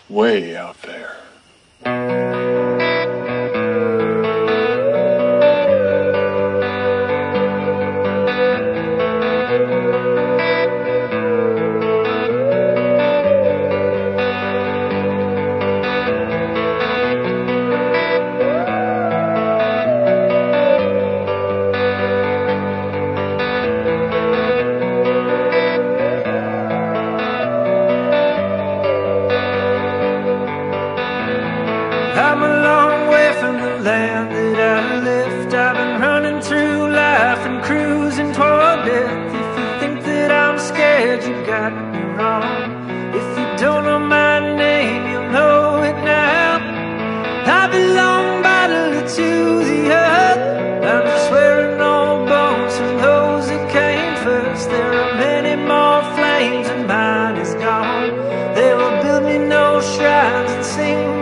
way out there. I'm a long way from the land that I left. I've been running through life and cruising toward death. If you think that I'm scared, you got me wrong. If you don't know my name, you'll know it now. I belong bodily to the earth. I'm just wearing old bones from those that came first. There are many more flames and mine is gone. They will build me no shrines and sing